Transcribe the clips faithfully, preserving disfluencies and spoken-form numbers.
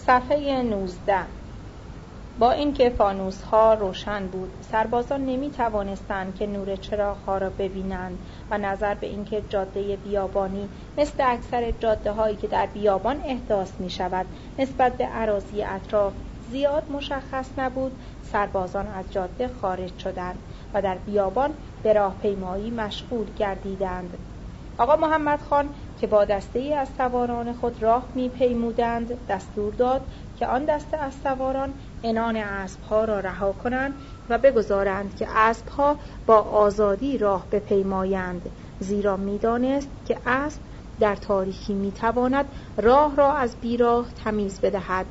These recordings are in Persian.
صفحه نوزده. با اینکه فانوس‌ها روشن بود، سربازان نمی‌توانستند که نور چراغ‌ها را ببینند و نظر به اینکه جاده بیابانی مثل اکثر جاده‌هایی که در بیابان احداث می‌شود نسبت به اراضی اطراف زیاد مشخص نبود، سربازان از جاده خارج شدند و در بیابان به راهپیمایی مشغول گردیدند. آقا محمد خان که با دسته‌ای از سواران خود راه می‌پیمودند دستور داد که آن دسته از سواران عنان اسب‌ها را رها کنند و بگذارند که اسب‌ها با آزادی راه بپیمایند، زیرا می‌دانست که اسب در تاریکی می‌تواند راه را از بیراه تمیز بدهد.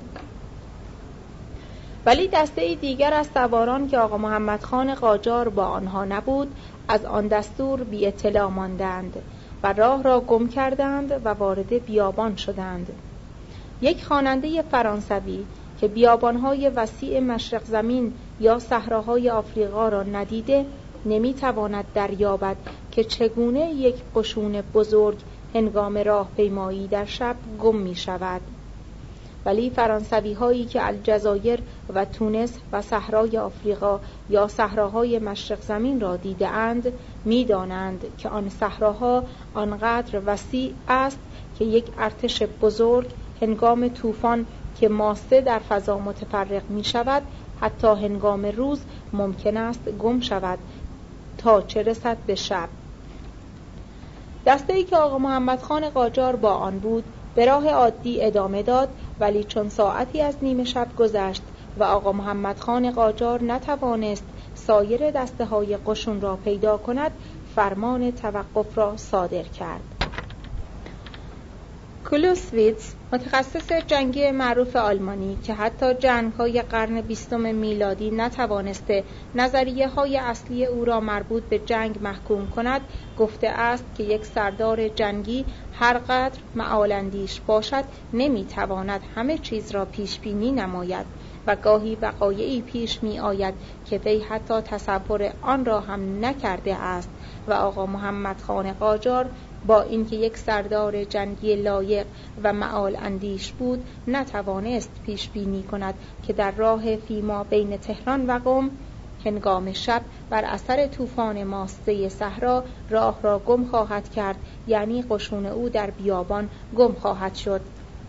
ولی دسته دیگر از سواران که آقا محمد خان قاجار با آنها نبود از آن دستور بی اطلاع ماندند و راه را گم کردند و وارد بیابان شدند. یک خواننده فرانسوی که بیابان‌های وسیع مشرق زمین یا صحراهای آفریقا را ندیده نمی‌تواند دریابد که چگونه یک قشون بزرگ هنگام راهپیمایی در شب گم می‌شود. ولی فرانسوی هایی که الجزایر و تونس و صحرای آفریقا یا صحراهای مشرق زمین را دیده اند می دانند که آن صحراها آنقدر وسیع است که یک ارتش بزرگ هنگام طوفان که ماسه در فضا متفرق می شود حتی هنگام روز ممکن است گم شود تا چه رسد به شب. دسته‌ای که آقا محمد خان قاجار با آن بود به راه عادی ادامه داد، ولی چون ساعتی از نیمه شب گذشت و آقا محمد خان قاجار نتوانست سایر دسته های قشون را پیدا کند فرمان توقف را صادر کرد. کلوسویتز متخصص جنگی معروف آلمانی که حتی جنگ‌های قرن بیستم میلادی نتوانسته نظریه‌های اصلی او را مربوط به جنگ محکوم کند گفته است که یک سردار جنگی هر قدر معال‌اندیش باشد نمیتواند همه چیز را پیش بینی نماید و گاهی وقایعی پیش می آید که وی حتی تصور آن را هم نکرده است و آقا محمد خان قاجار با اینکه یک سردار جنگی لایق و معال اندیش بود نتوانست پیش بینی کند که در راه فیما بین تهران و قم هنگام شب بر اثر طوفان ماسه صحرا راه را گم خواهد کرد، یعنی قشون او در بیابان گم خواهد شد.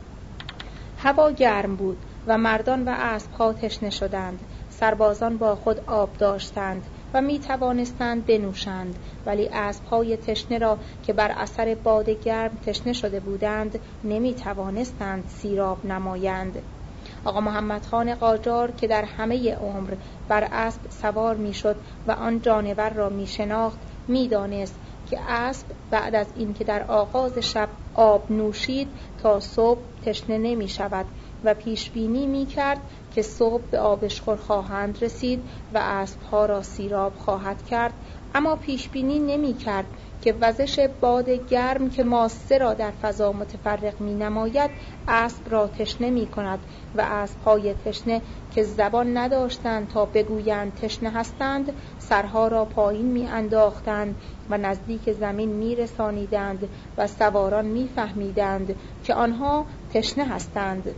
هوا گرم بود و مردان و اسب‌ها تشنه شدند. سربازان با خود آب داشتند و می توانستند بنوشند، ولی اسب‌های تشنه را که بر اثر باد گرم تشنه شده بودند نمی توانستند سیراب نمایند. آقا محمد خان قاجار که در همه عمر بر اسب سوار می شد و آن جانور را می شناخت می دانست که اسب بعد از اینکه در آغاز شب آب نوشید تا صبح تشنه نمی شود و پیش بینی می کرد که صبح به آبشخور خواهند رسید و اسبها را سیراب خواهد کرد، اما پیش بینی نمی کرد که وزش باد گرم که ماسه را در فضا متفرق می نماید اسب را تشنه می کند و اسبهای تشنه که زبان نداشتند تا بگویند تشنه هستند سرها را پایین می انداختند و نزدیک زمین می رسانیدند و سواران می فهمیدند که آنها تشنه هستند.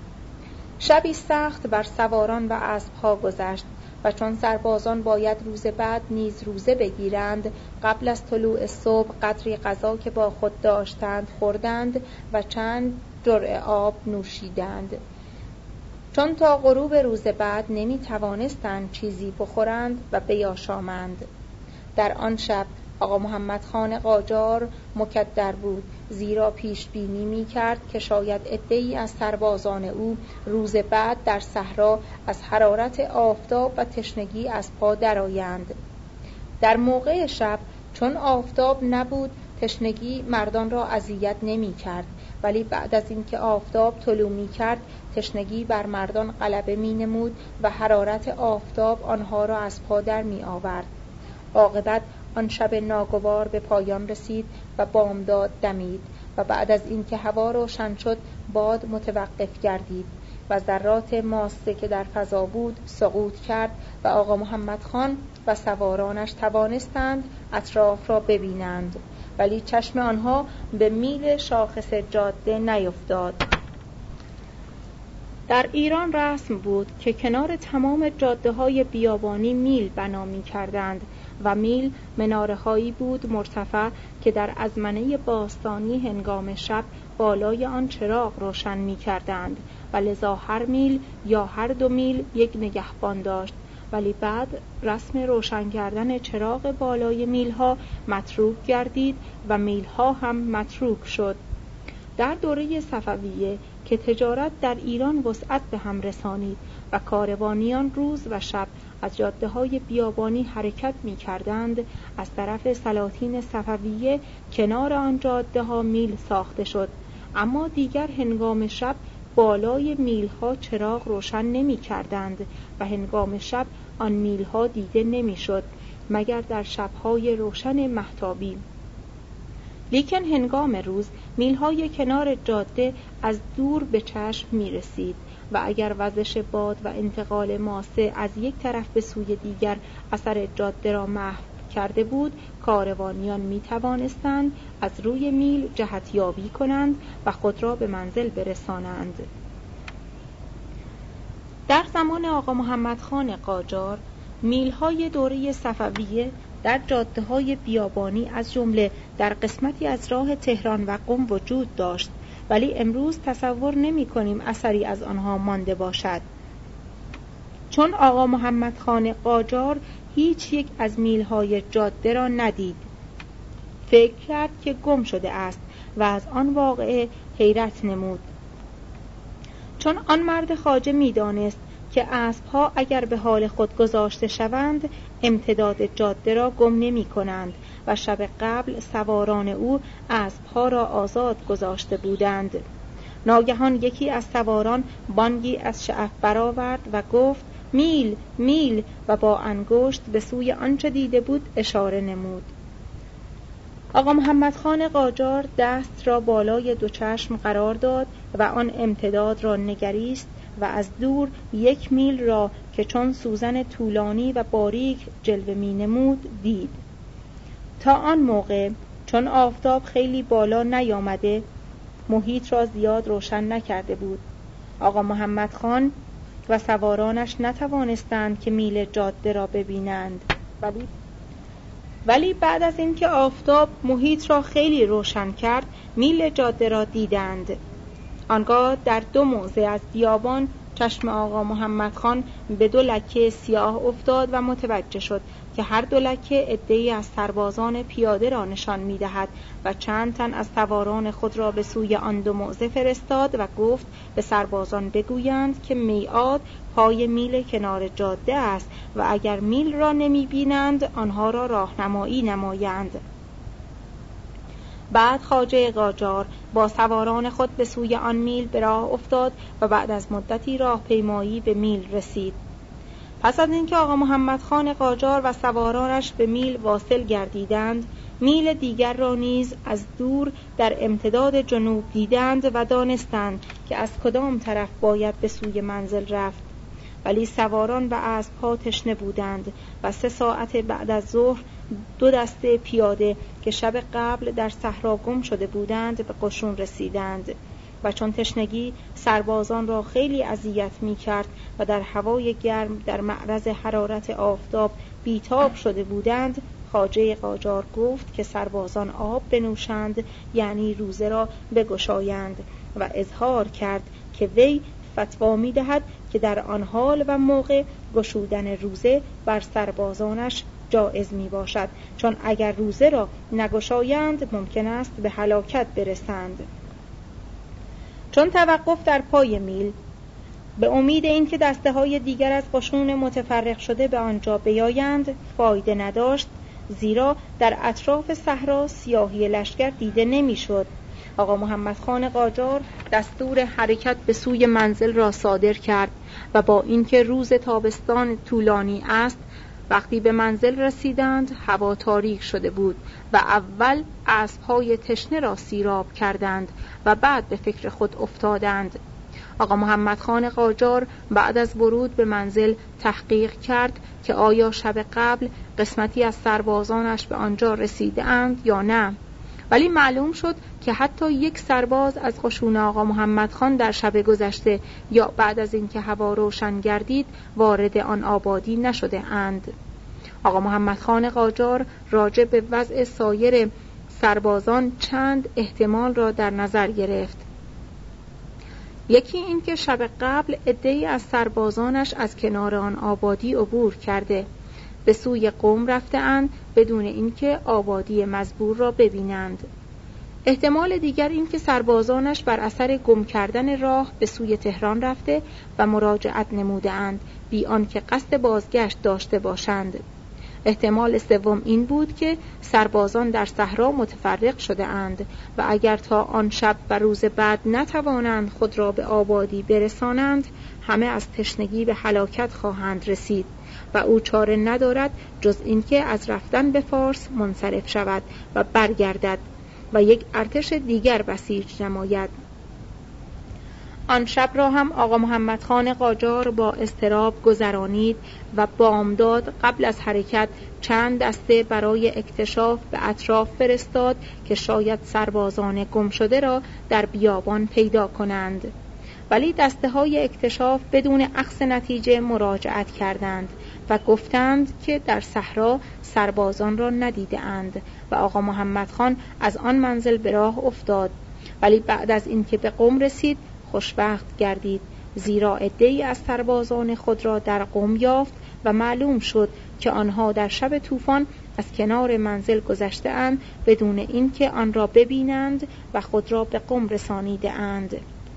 شبی سخت بر سواران و اسبها گذشت و چون سربازان باید روز بعد نیز روزه بگیرند قبل از طلوع صبح قدری غذا که با خود داشتند خوردند و چند جرعه آب نوشیدند، چون تا غروب روز بعد نمی توانستند چیزی بخورند و بیاشامند. در آن شب آقا محمد خان قاجار مکدر بود، زیرا پیش بینی می کرد که شاید عده‌ای از سربازان او روز بعد در صحرا از حرارت آفتاب و تشنگی از پا درآیند. در موقع شب چون آفتاب نبود تشنگی مردان را اذیت نمی کرد، ولی بعد از اینکه آفتاب طلوع می کرد تشنگی بر مردان غلبه می نمود و حرارت آفتاب آنها را از پا در می آورد. عاقبت آن شب ناگوار به پایان رسید و بامداد دمید و بعد از اینکه هوا روشن شد باد متوقف گردید و ذرات ماسه که در فضا بود سقوط کرد و آقا محمد خان و سوارانش توانستند اطراف را ببینند، ولی چشم آنها به میل شاخص جاده نیفتاد. در ایران رسم بود که کنار تمام جاده‌های بیابانی میل بنا می‌کردند و میل مناره‌هایی بود مرتفع که در ازمنه باستانی هنگام شب بالای آن چراغ روشن می‌کردند و لذا هر میل یا هر دو میل یک نگهبان داشت. ولی بعد رسم روشن کردن چراغ بالای میلها متروک گردید و میلها هم متروک شد. در دوره صفویه که تجارت در ایران وسعت به هم رسانید و کاروانیان روز و شب از جاده‌های بیابانی حرکت می‌کردند، از طرف سلاطین صفویه کنار آن جاده‌ها میل ساخته شد، اما دیگر هنگام شب بالای میلها چراغ روشن نمی‌کردند و هنگام شب آن میلها دیده نمی‌شد مگر در شب‌های روشن مهتابی. لیکن هنگام روز میلهای کنار جاده از دور به چشم می رسید و اگر وزش باد و انتقال ماسه از یک طرف به سوی دیگر اثر جاده را محو کرده بود، کاروانیان می توانستند از روی میل جهت یابی کنند و خود را به منزل برسانند. در زمان آقا محمد خان قاجار میلهای دوره صفویه در جاده‌های بیابانی از جمله در قسمتی از راه تهران و قم وجود داشت، ولی امروز تصور نمی‌کنیم اثری از آنها مانده باشد، چون آقا محمد خان قاجار هیچ یک از میلهای جاده را ندید. فکر کرد که گم شده است و از آن واقعه حیرت نمود، چون آن مرد خواجه می‌دانست که اسب‌ها اگر به حال خود گذاشته شوند امتداد جاده را گم نمی کنند و شب قبل سواران او اسب‌ها را آزاد گذاشته بودند. ناگهان یکی از سواران بانگی از شعف برآورد و گفت میل میل و با انگشت به سوی آنچه دیده بود اشاره نمود. آقا محمد خان قاجار دست را بالای دو چشم قرار داد و آن امتداد را نگریست و از دور یک میل را که چون سوزن طولانی و باریک جلوه می نمود دید. تا آن موقع چون آفتاب خیلی بالا نیامده محیط را زیاد روشن نکرده بود، آقا محمد خان و سوارانش نتوانستند که میل جاده را ببینند، ولی ولی بعد از اینکه آفتاب محیط را خیلی روشن کرد میل جاده را دیدند. آنگاه در دو موضع از بیابان چشم آقا محمد خان به دو لکه سیاه افتاد و متوجه شد که هر دو لکه عده‌ای از سربازان پیاده را نشان می‌دهد و چند تن از سواران خود را به سوی آن دو موضع فرستاد و گفت به سربازان بگویند که میعاد پای میل کنار جاده است و اگر میل را نمی‌بینند آنها را راهنمایی نمایند. بعد خواجه قاجار با سواران خود به سوی آن میل به راه افتاد و بعد از مدتی راهپیمایی به میل رسید. پس از اینکه آقا محمد خان قاجار و سوارانش به میل واصل گردیدند، میل دیگر را نیز از دور در امتداد جنوب دیدند و دانستند که از کدام طرف باید به سوی منزل رفت. ولی سواران و اسب‌ها تشنه بودند و سه ساعت بعد از ظهر دو دسته پیاده که شب قبل در صحرا گم شده بودند به قشون رسیدند و چون تشنگی سربازان را خیلی اذیت می‌کرد و در هوای گرم در معرض حرارت آفتاب بیتاب شده بودند، خواجه قاجار گفت که سربازان آب بنوشند، یعنی روزه را بگشایند و اظهار کرد که وی فتوا می‌دهد که در آن حال و موقع گشودن روزه بر سربازانش جایز می باشد، چون اگر روزه را نگشایند ممکن است به هلاکت برسند. چون توقف در پای میل به امید اینکه دسته های دیگر از قشون متفرق شده به آنجا بیایند فایده نداشت، زیرا در اطراف صحرا سیاهی لشکر دیده نمی شد. آقا محمد خان قاجار دستور حرکت به سوی منزل را صادر کرد و با اینکه روز تابستان طولانی است، وقتی به منزل رسیدند هوا تاریک شده بود و اول اسب‌های تشنه را سیراب کردند و بعد به فکر خود افتادند. آقا محمد خان قاجار بعد از ورود به منزل تحقیق کرد که آیا شب قبل قسمتی از سربازانش به آنجا رسیده اند یا نه، ولی معلوم شد که حتی یک سرباز از قشون آقا محمد خان در شب گذشته یا بعد از اینکه هوا روشن گردید وارد آن آبادی نشده اند. آقا محمد خان قاجار راجع به وضع سایر سربازان چند احتمال را در نظر گرفت. یکی این که شب قبل عده‌ای از سربازانش از کنار آن آبادی عبور کرده به سوی قم رفته‌اند بدون اینکه آبادی مزبور را ببینند. احتمال دیگر این که سربازانش بر اثر گم کردن راه به سوی تهران رفته و مراجعت نموده‌اند بی آنکه قصد بازگشت داشته باشند. احتمال سوم این بود که سربازان در صحرا متفرق شده اند و اگر تا آن شب و روز بعد نتوانند خود را به آبادی برسانند همه از تشنگی به هلاکت خواهند رسید و او چاره ندارد جز اینکه از رفتن به فارس منصرف شود و برگردد و یک ارتش دیگر بسیج نماید. آن شب را هم آقا محمد خان قاجار با اضطراب گذرانید و بامداد قبل از حرکت چند دسته برای اکتشاف به اطراف فرستاد که شاید سربازان گم شده را در بیابان پیدا کنند. ولی دسته های اکتشاف بدون اخذ نتیجه مراجعت کردند و گفتند که در صحرا سربازان را ندیده اند و آقا محمد خان از آن منزل به راه افتاد. ولی بعد از اینکه به قم رسید خوشبخت گردید، زیرا عده‌ای از سربازان خود را در قم یافت و معلوم شد که آنها در شب طوفان از کنار منزل گذشته اند بدون اینکه آن را ببینند و خود را به قم رسانیده اند.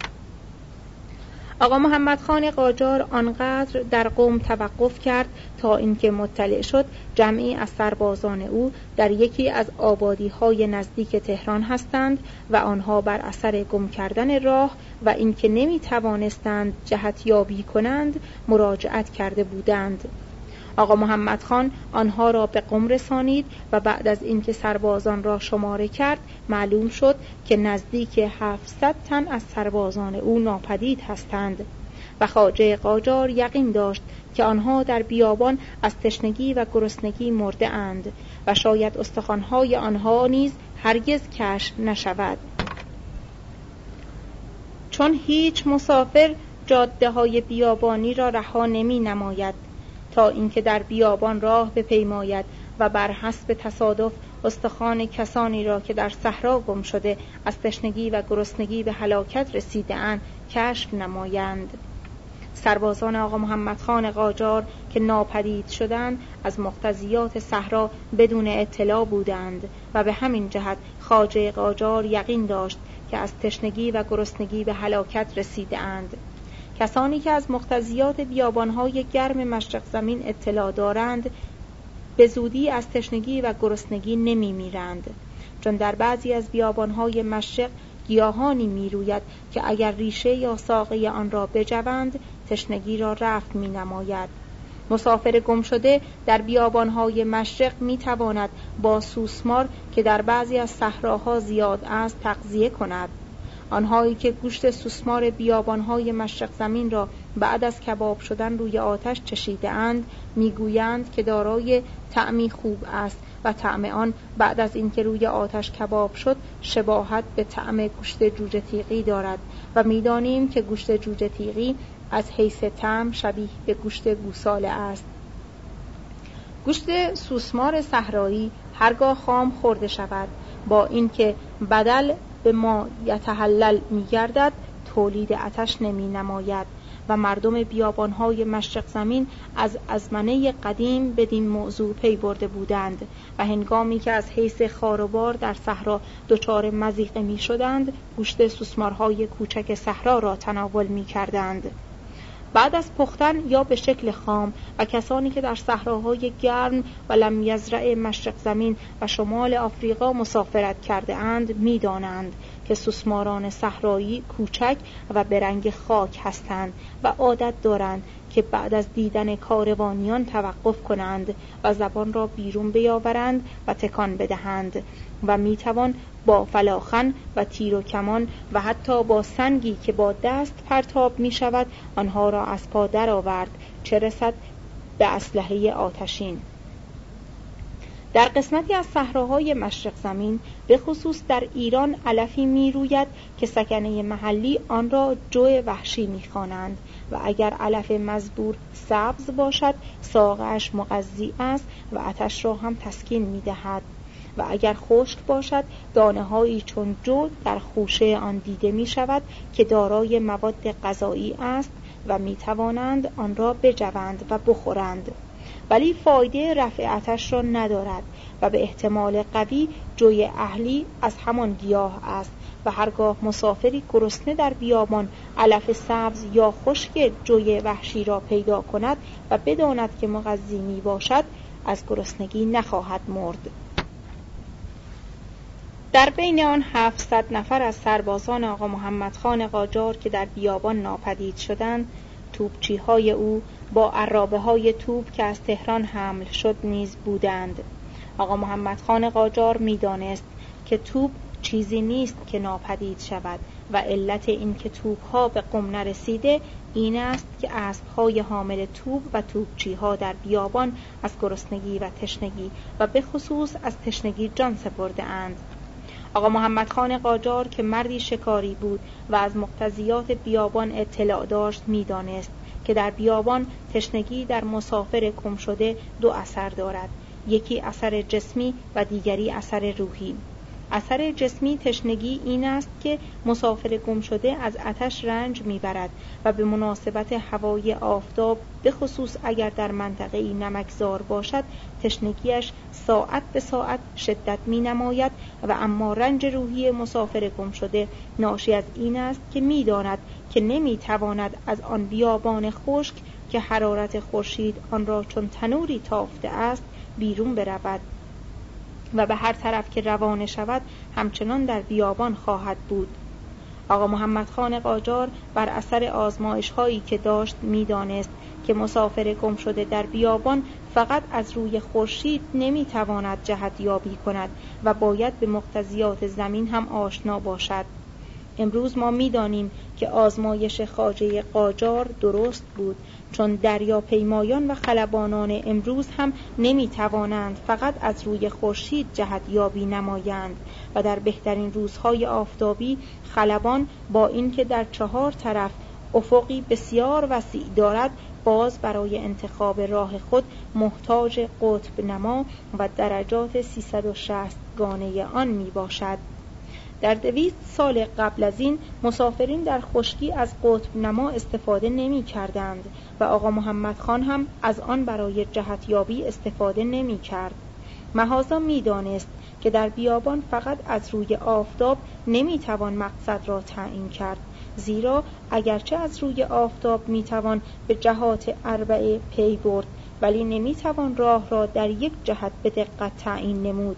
آقا محمد خان قاجار آنقدر در قم توقف کرد تا اینکه مطلع شد جمعی از سربازان او در یکی از آبادی‌های نزدیک تهران هستند و آنها بر اثر گم کردن راه و اینکه نمی‌توانستند جهت یابی کنند مراجعت کرده بودند. آقا محمد خان آنها را به قم رسانید و بعد از اینکه سربازان را شماره کرد معلوم شد که نزدیک هفتصد تن از سربازان او ناپدید هستند و خواجه قاجار یقین داشت که آنها در بیابان از تشنگی و گرسنگی مرده اند و شاید استخوان‌های آنها نیز هرگز کشف نشود، چون هیچ مسافر جاده‌های بیابانی را رها نمی نماید تا اینکه در بیابان راه بپیماید و بر حسب تصادف استخوان کسانی را که در صحرا گم شده از تشنگی و گرسنگی به هلاکت رسیده اند کشف نمایند. سربازان آقا محمد خان قاجار که ناپدید شدند از مقتضیات صحرا بدون اطلاع بودند و به همین جهت خواجه قاجار یقین داشت که از تشنگی و گرسنگی به هلاکت رسیده اند. کسانی که از مقتضیات بیابان‌های گرم مشرق زمین اطلاع دارند به زودی از تشنگی و گرسنگی نمی میرند، چون در بعضی از بیابان‌های مشرق گیاهانی می روید که اگر ریشه یا ساقه آن را بجوند تشنگی را رفع می نماید. مسافر گم شده در بیابان‌های مشرق می تواند با سوسمار که در بعضی از صحراها زیاد است تغذیه کند. آنهایی که گوشت سوسمار بیابان‌های مشرق زمین را بعد از کباب شدن روی آتش چشیده اند میگویند که دارای طعمی خوب است و طعم آن بعد از اینکه روی آتش کباب شد شباهت به طعم گوشت جوجه تیغی دارد و میدانیم که گوشت جوجه تیغی از حیث طعم شبیه به گوشت گوساله است. گوشت سوسمار صحرایی هرگاه خام خورده شود با اینکه بدل به ما یتحلل می گردد تولید آتش نمی نماید و مردم بیابانهای مشرق زمین از ازمنه قدیم بدین موضوع پی برده بودند و هنگامی که از حیث خاروبار در صحرا دچار مضیقه می شدند گوشت سوسمارهای کوچک صحرا را تناول می کردند. بعد از پختن یا به شکل خام و کسانی که در صحراهای گرم و لم یزرع مشرق زمین و شمال آفریقا مسافرت کرده اند می دانند که سوسماران صحرایی کوچک و به رنگ خاک هستند و عادت دارند که بعد از دیدن کاروانیان توقف کنند و زبان را بیرون بیاورند و تکان بدهند و می توان با فلاخن و تیر و کمان و حتی با سنگی که با دست پرتاب می شود آنها را از پا در آورد، چه رسد به اسلحه آتشین. در قسمتی از صحراهای مشرق زمین به خصوص در ایران علفی می روید که سکنه محلی آن را جو وحشی می خوانند و اگر علف مزبور سبز باشد ساقه‌اش مغذی است و آتش را هم تسکین می دهد و اگر خشک باشد دانه هایی چون جو در خوشه آن دیده می شود که دارای مواد غذایی است و می توانند آن را بجوند و بخورند، ولی فایده رفع آتش را ندارد و به احتمال قوی جوی اهلی از همان گیاه است و هرگاه مسافری گرسنه در بیابان علف سبز یا خشک جوی وحشی را پیدا کند و بداند که مغذی می باشد از گرسنگی نخواهد مرد. در بین آن هفتصد نفر از سربازان آقا محمد خان قاجار که در بیابان ناپدید شدند، توپچی‌های او با عرابه‌های توپ که از تهران حمل شد نیز بودند. آقا محمد خان قاجار می‌دانست که توپ چیزی نیست که ناپدید شود و علت این که توپ‌ها به قم نرسیده این است که اسب‌های حامل توپ و توپچی‌ها در بیابان از گرسنگی و تشنگی و به خصوص از تشنگی جان سپرده اند. آقا محمد خان قاجار که مردی شکاری بود و از مقتضیات بیابان اطلاع داشت می‌دانست که در بیابان تشنگی در مسافر گم شده دو اثر دارد، یکی اثر جسمی و دیگری اثر روحی. اثر جسمی تشنگی این است که مسافر گم شده از آتش رنج میبرد و به مناسبت هوای آفتاب به خصوص اگر در منطقه‌ای نمکزار باشد تشنگیش ساعت به ساعت شدت می نماید و اما رنج روحی مسافر گم شده ناشی از این است که می داند که نمی تواند از آن بیابان خشک که حرارت خورشید آن را چون تنوری تافته است بیرون برود و به هر طرف که روانه شود همچنان در بیابان خواهد بود. آقا محمد خان قاجار بر اثر آزمایش هایی که داشت می دانست که مسافر گم شده در بیابان فقط از روی خورشید نمی تواند جهت یابی کند و باید به مقتضیات زمین هم آشنا باشد. امروز ما می دانیم که آزمایش خواجه قاجار درست بود، چون دریاپیمایان و خلبانان امروز هم نمی توانند فقط از روی خورشید جهت یابی نمایند و در بهترین روزهای آفتابی خلبان با اینکه در چهار طرف افقی بسیار وسیع دارد باز برای انتخاب راه خود محتاج قطب نما و درجات سیصد و شصت گانه آن می باشد. در دویست سال قبل از این مسافرین در خشکی از قطب نما استفاده نمی کردند و آقا محمد خان هم از آن برای جهتیابی استفاده نمی کرد. محاذا می دانست که در بیابان فقط از روی آفتاب نمی توان مقصد را تعیین کرد، زیرا اگرچه از روی آفتاب می توان به جهات اربعه پی برد ولی نمی توان راه را در یک جهت به دقت تعیین نمود.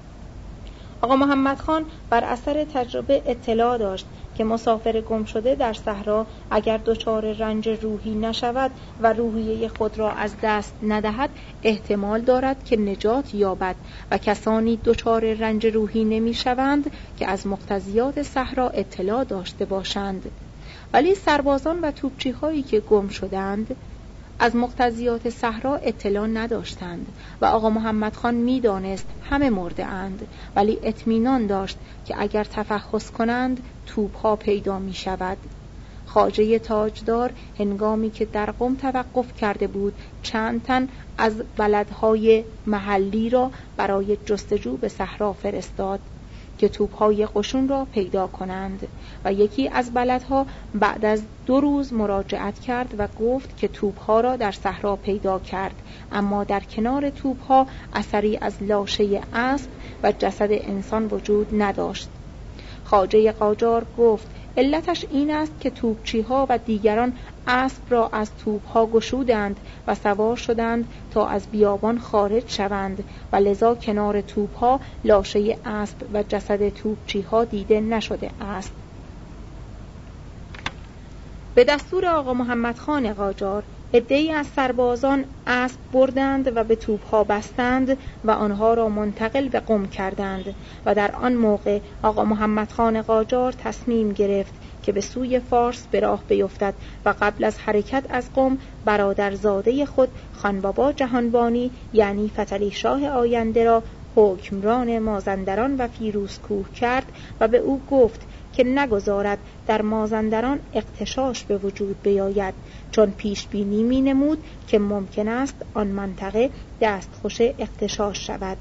آقا محمد خان بر اثر تجربه اطلاع داشت که مسافر گم شده در صحرا اگر دچار رنج روحی نشود و روحیه خود را از دست ندهد احتمال دارد که نجات یابد و کسانی دچار رنج روحی نمی شوند که از مقتضیات صحرا اطلاع داشته باشند. ولی سربازان و توپچی هایی که گم شدند از مقتضیات صحرا اطلاع نداشتند و آقا محمد خان می دانست همه مرده اند، ولی اطمینان داشت که اگر تفحص کنند توپ ها پیدا می شود. خواجه تاجدار هنگامی که در قم توقف کرده بود چند تن از بلدهای محلی را برای جستجو به صحرا فرستاد که توپ‌های قشون را پیدا کنند و یکی از بلدها بعد از دو روز مراجعت کرد و گفت که توپ‌ها را در صحرا پیدا کرد، اما در کنار توپ‌ها اثری از لاشه اسب و جسد انسان وجود نداشت. خواجه قاجار گفت علتش این است که توپچی‌ها و دیگران اسب را از توپ‌ها گشودند و سوار شدند تا از بیابان خارج شوند و لذا کنار توپ‌ها لاشه اسب و جسد توپچی‌ها دیده نشده است. به دستور آقا محمد خان قاجار عده‌ای از سربازان اسب بردند و به توپ‌ها بستند و آنها را منتقل به قم کردند و در آن موقع آقا محمد خان قاجار تصمیم گرفت که به سوی فارس به راه بیفتد و قبل از حرکت از قم برادرزاده خود خان بابا جهانبانی یعنی فتحعلی شاه آینده را حکمران مازندران و فیروزکوه کرد و به او گفت که نگذارد در مازندران اغتشاش به وجود بیاید، چون پیش بینی می نمود که ممکن است آن منطقه دستخوش اغتشاش شود.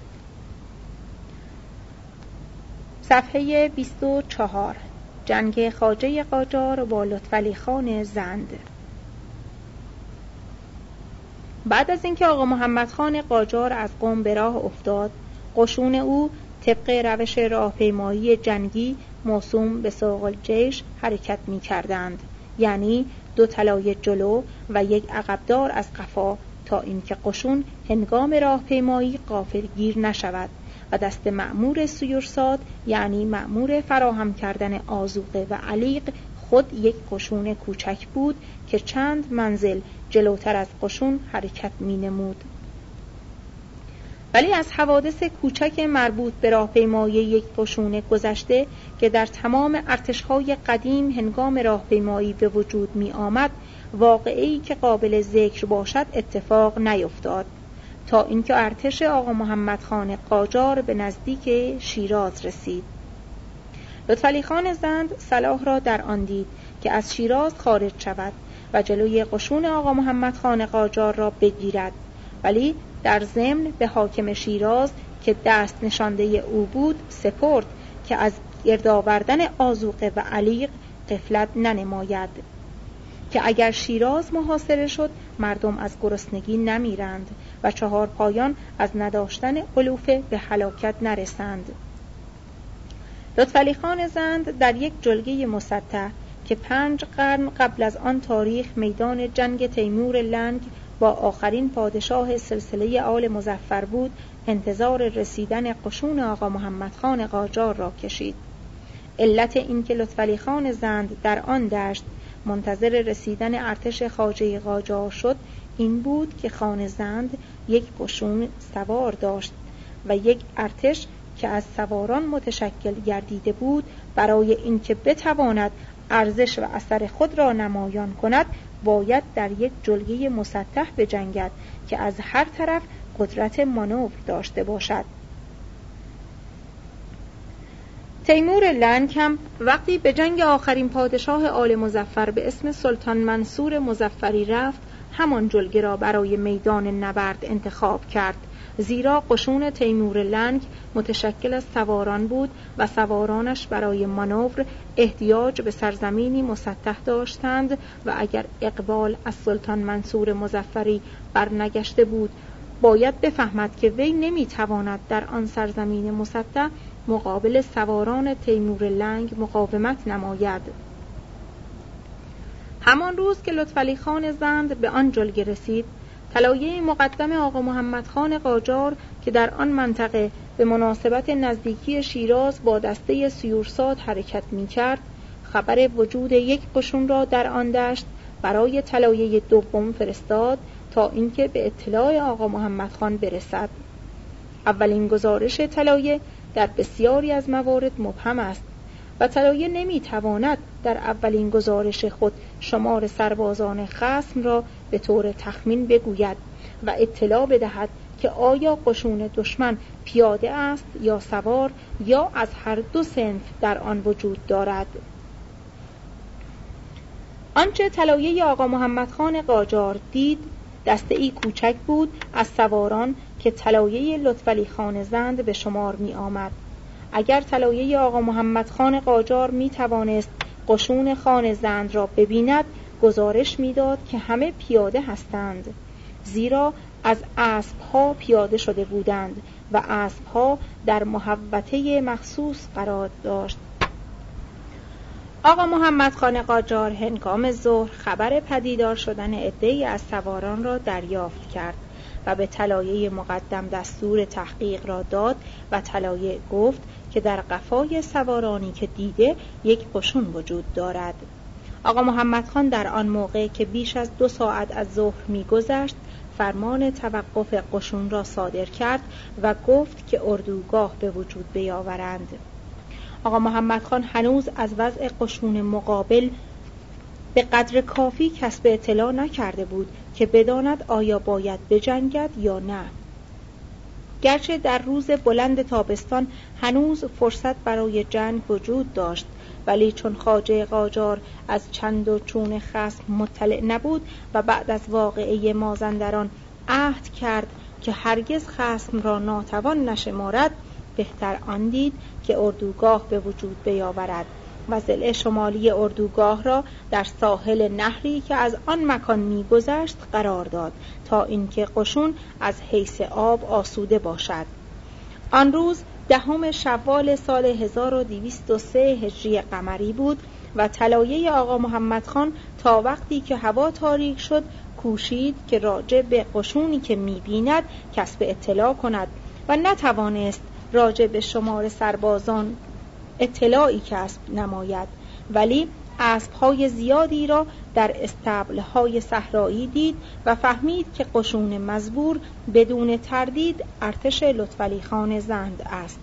صفحه بیست و چهار. جنگ خواجه قاجار با لطفعلی خان زند. بعد از اینکه آقا محمد خان قاجار از قم به راه افتاد، قشون او طبق روش راهپیمایی جنگی موسوم به سوق الجیش حرکت می کردند، یعنی دو طلایه جلو و یک عقبدار از قفا، تا اینکه قشون هنگام راهپیمایی غافلگیر نشود و دست مأمور سیورساد یعنی مأمور فراهم کردن آذوقه و علیق خود یک قشون کوچک بود که چند منزل جلوتر از قشون حرکت می نمود. ولی از حوادث کوچک مربوط به راهپیمایی یک قشون گذشته که در تمام ارتش‌های قدیم هنگام راهپیمایی به وجود می آمد، واقعی که قابل ذکر باشد اتفاق نیفتاد، تا اینکه ارتش آقا محمد خان قاجار به نزدیک شیراز رسید. لطفعلی خان زند صلاح را در آن دید که از شیراز خارج شود و جلوی قشون آقا محمد خان قاجار را بگیرد، ولی در ضمن به حاکم شیراز که دست نشانده او بود سپرد که از گرد آوردن آذوقه و علیق غفلت ننماید، که اگر شیراز محاصره شد مردم از گرسنگی نمیرند و چهار پایان از نداشتن علوفه به هلاکت نرسند. لطفعلی خان زند در یک جلگه مسطح که پنج قرن قبل از آن تاریخ میدان جنگ تیمور لنگ با آخرین پادشاه سلسله آل مظفر بود، انتظار رسیدن قشون آقا محمد خان قاجار را کشید. علت این که لطفعلی خان زند در آن دشت منتظر رسیدن ارتش خواجه قاجار شد این بود که خان زند یک قشون سوار داشت و یک ارتش که از سواران متشکل گردیده بود. برای اینکه بتواند ارزش و اثر خود را نمایان کند باید در یک جلگه مسطح بجنگد که از هر طرف قدرت مانور داشته باشد. تیمور لنگ هم وقتی به جنگ آخرین پادشاه آل مظفر به اسم سلطان منصور مظفری رفت، همان جلگه را برای میدان نبرد انتخاب کرد، زیرا قشون تیمور لنگ متشکل از سواران بود و سوارانش برای مانور احتیاج به سرزمینی مسطح داشتند و اگر اقبال از سلطان منصور مظفری برنگشته بود باید بفهمد که وی نمیتواند در آن سرزمین مسطح مقابل سواران تیمور لنگ مقاومت نماید. همان روز که لطفعلی خان زند به آن جلگه رسید، طلایه مقدم آقا محمد خان قاجار که در آن منطقه به مناسبت نزدیکی شیراز با دسته سیورساد حرکت می کرد، خبر وجود یک قشون را در آن دشت برای طلایه دوم فرستاد تا اینکه به اطلاع آقا محمد خان برسد. اولین گزارش طلایه در بسیاری از موارد مبهم است و طلایه نمی تواند در اولین گزارش خود شمار سربازان خصم را به طور تخمین بگوید و اطلاع بدهد که آیا قشون دشمن پیاده است یا سوار یا از هر دو صنف در آن وجود دارد. آنچه طلایه آقا محمد خان قاجار دید دسته ای کوچک بود از سواران که طلایه لطفعلی خان زند به شمار می آمد. اگر طلایه آقا محمد خان قاجار می توانست قشون خان زند را ببیند، گزارش می داد که همه پیاده هستند، زیرا از اسب‌ها پیاده شده بودند و اسب‌ها در محوطه مخصوص قرار داشت. آقا محمد خان قاجار هنگام ظهر خبر پدیدار شدن عده‌ای از سواران را دریافت کرد و به طلایه مقدم دستور تحقیق را داد و طلایه گفت که در قفای سوارانی که دیده یک قشون وجود دارد. آقا محمد خان در آن موقع که بیش از دو ساعت از ظهر می‌گذشت فرمان توقف قشون را صادر کرد و گفت که اردوگاه به وجود بیاورند. آقا محمد خان هنوز از وضع قشون مقابل به قدر کافی کسب اطلاع نکرده بود که بداند آیا باید بجنگد یا نه. گرچه در روز بلند تابستان هنوز فرصت برای جنگ وجود داشت، ولی چون خواجه قاجار از چند و چون خصم مطلع نبود و بعد از واقعه مازندران عهد کرد که هرگز خصم را ناتوان نشمارد، بهتر آن دید که اردوگاه به وجود بیاورد و ضلع شمالی اردوگاه را در ساحل نهری که از آن مکان می‌گذشت قرار داد تا اینکه قشون از حیث آب آسوده باشد. آن روز دهم شوال سال هزار و دویست و سه هجری قمری بود و طلایه آقا محمد خان تا وقتی که هوا تاریک شد کوشید که راجع به قشونی که می‌بیند کسب اطلاع کند و نتوانست راجع به شمار سربازان اطلاعی کسب نماید، ولی اسب‌های زیادی را در استبل‌های صحرایی دید و فهمید که قشون مزبور بدون تردید ارتش لطفعلی خان زند است.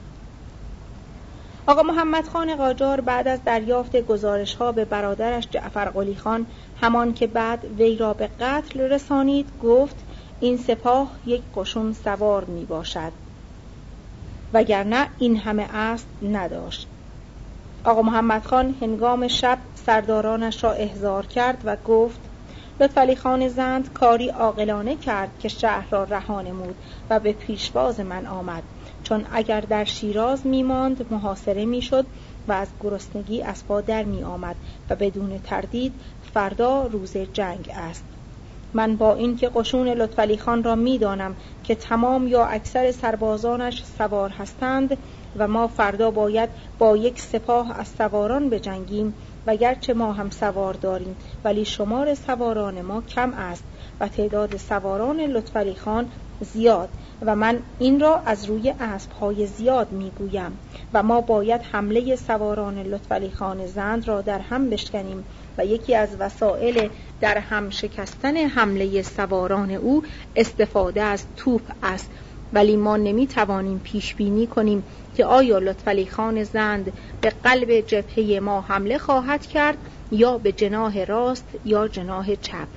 آقا محمد خان قاجار بعد از دریافت گزارش‌ها به برادرش جعفر قلی خان، همان که بعد وی را به قتل رسانید، گفت این سپاه یک قشون سوار می باشد، وگرنه این همه اسب نداشت. آقا محمد خان هنگام شب سردارانش را احضار کرد و گفت لطفعلی خان زند کاری عاقلانه کرد که شهر را رها نمود و به پیشواز من آمد، چون اگر در شیراز می ماند محاصره می شد و از گرسنگی اسبا در می آمد و بدون تردید فردا روز جنگ است. من با اینکه قشون لطفعلی خان را می دانم که تمام یا اکثر سربازانش سوار هستند و ما فردا باید با یک سپاه از سواران بجنگیم و گرچه ما هم سوار داریم ولی شمار سواران ما کم است و تعداد سواران لطفعلی خان زیاد و من این را از روی اسب‌های زیاد میگویم و ما باید حمله سواران لطفعلی خان زند را در هم بشکنیم و یکی از وسایل در هم شکستن حمله سواران او استفاده از توپ است، ولی ما نمی توانیم پیش بینی کنیم که آیا لطفعلی خان زند به قلب جبهه ما حمله خواهد کرد یا به جناح راست یا جناح چپ.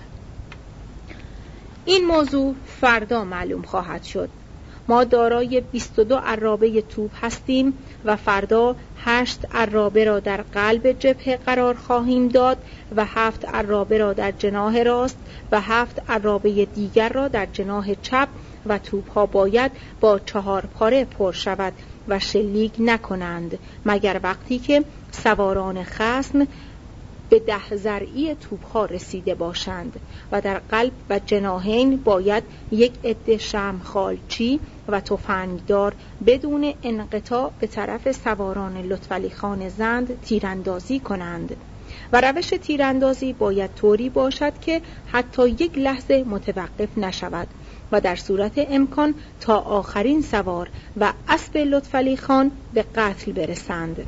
این موضوع فردا معلوم خواهد شد. ما دارای بیست و دو عرابه توپ هستیم و فردا هشت عرابه را در قلب جبهه قرار خواهیم داد و هفت عرابه را در جناح راست و هفت عرابه دیگر را در جناح چپ و توپ ها باید با چهار پاره پر شود و شلیک نکنند مگر وقتی که سواران خصم به ده ضرعی توپ‌ها رسیده باشند و در قلب و جناحین باید یک عده شمخالچی و تفنگدار بدون انقطاع به طرف سواران لطفعلی خان زند تیراندازی کنند و روش تیراندازی باید طوری باشد که حتی یک لحظه متوقف نشود و در صورت امکان تا آخرین سوار و اسب لطفعلی خان به قتل برسند.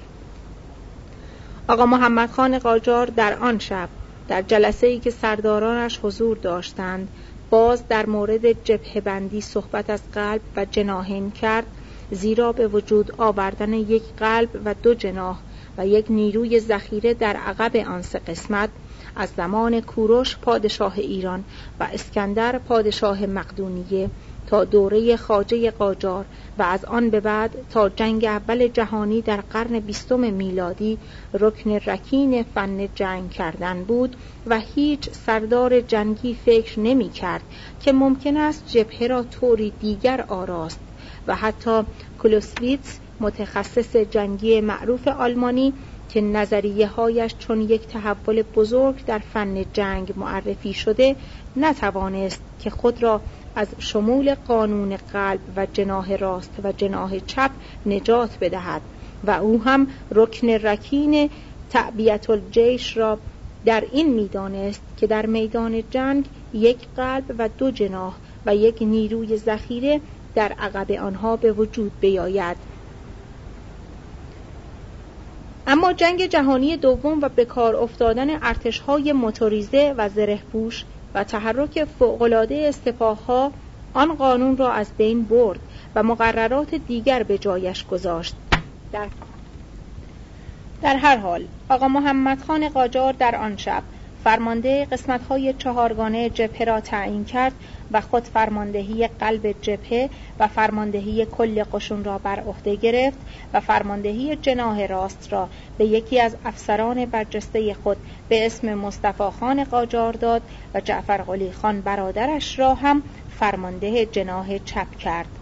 آقا محمد خان قاجار در آن شب در جلسه‌ای که سردارانش حضور داشتند باز در مورد جبهه بندی صحبت از قلب و جناحین کرد، زیرا به وجود آوردن یک قلب و دو جناح و یک نیروی ذخیره در عقب آن سه قسمت از زمان کوروش پادشاه ایران و اسکندر پادشاه مقدونیه تا دوره خواجه قاجار و از آن به بعد تا جنگ اول جهانی در قرن بیستم میلادی رکن رکین فن جنگ کردن بود و هیچ سردار جنگی فکر نمی کرد که ممکن است جبهه را طوری دیگر آراست و حتی کلوسویتس متخصص جنگی معروف آلمانی که نظریه هایش چون یک تحول بزرگ در فن جنگ معرفی شده نتوانست که خود را از شمول قانون قلب و جناح راست و جناح چپ نجات بدهد و او هم رکن رکین تعبیت الجیش را در این میدانست که در میدان جنگ یک قلب و دو جناح و یک نیروی ذخیره در عقب آنها به وجود بیاید. اما جنگ جهانی دوم و به کار افتادن ارتش‌های موتوریزه و زره‌پوش و تحرک فوق‌العاده سپاه‌ها آن قانون را از بین برد و مقررات دیگر به جایش گذاشت. در در هر حال آقا محمد خان قاجار در آن شب فرمانده قسمت‌های چهارگانه جبهه را تعیین کرد و خود فرماندهی قلب جبهه و فرماندهی کل قشون را بر عهده گرفت و فرماندهی جناح راست را به یکی از افسران برجسته خود به اسم مصطفی خان قاجار داد و جعفر قلی خان برادرش را هم فرمانده جناح چپ کرد.